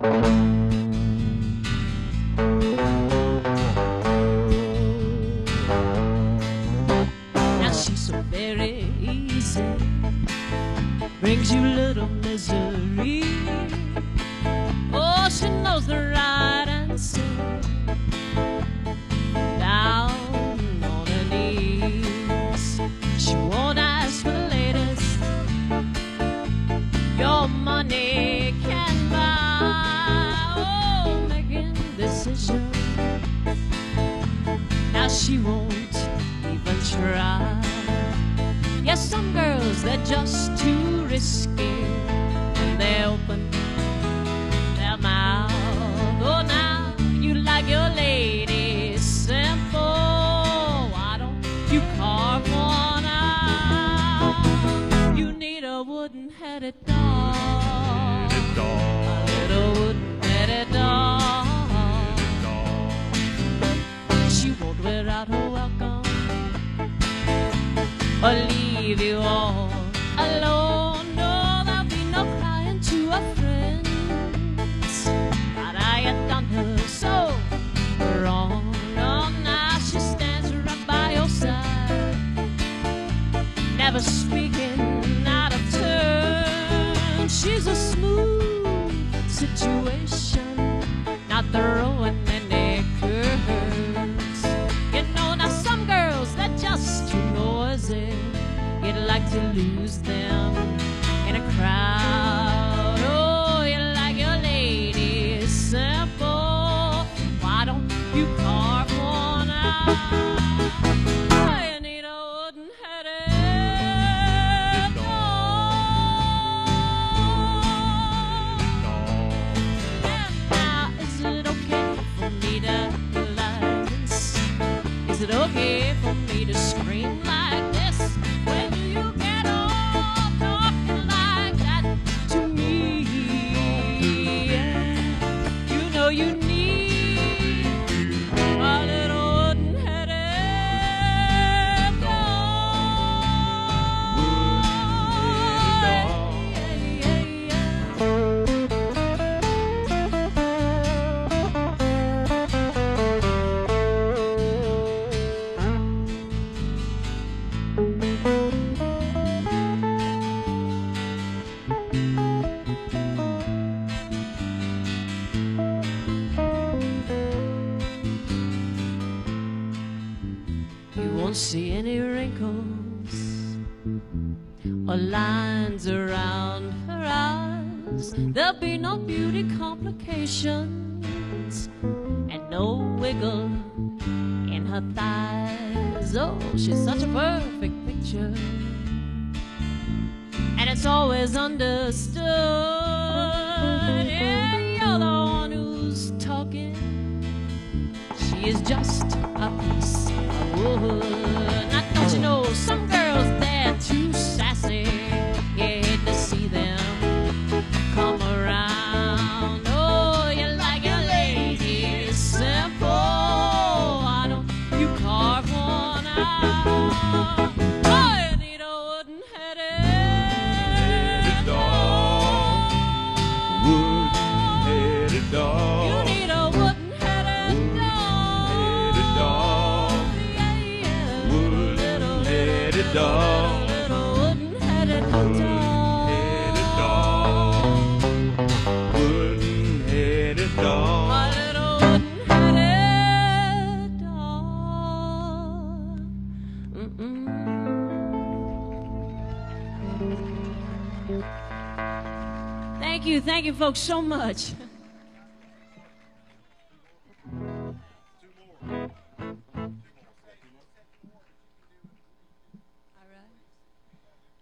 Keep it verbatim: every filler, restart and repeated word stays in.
Now she's so very easy, brings you little misery. Oh, she knows the right answer, down on her knees. She won't ask for the latest your money can buy. Oh, making decisions, now she won't even try. Yes, some girls, they're just too risky when they open their mouth. Oh, now you like your lady simple, why don't you carve one out? You need a wooden-headed dog, a little wooden-headed dog. She won't wear out her welcome or leave you all alone. No, there'll be no crying to her friends, but I had done her so wrong. No, now she stands right by your side, never speaking out of turn. She's a smooth situation, not throwing any curves. You know, now some girls, they're just too noisy, you'd like to lose them in a crowd. Oh, you like your lady simple, why don't you carve one out? Oh, you need a wooden-headed dog. And now, is it okay for me to like this? Is it okay for me to scream like this? When do you get off talking like that to me? You know you need a little wooden-headed dog. Yeah, yeah, you won't see any wrinkles or lines around her eyes. There'll be no beauty complications and no wiggle in her thighs. Oh, she's such a perfect picture, and it's always understood. Yeah, you're the one who's talking, she is just a piece of wood. Now don't you know, some girls, they're too sassy, you hate to see them come around. Oh, you like your lady simple, why don't you carve one out? Oh, you need a wooden-headed dog. Wooden-headed dog. You need a wooden-headed dog. Yeah, yeah. Wooden-headed dog. Little wooden-headed dog. Wooden-headed dog. Wooden-headed dog. A little wooden-headed dog. Mm-mm. Thank you, thank you folks so much.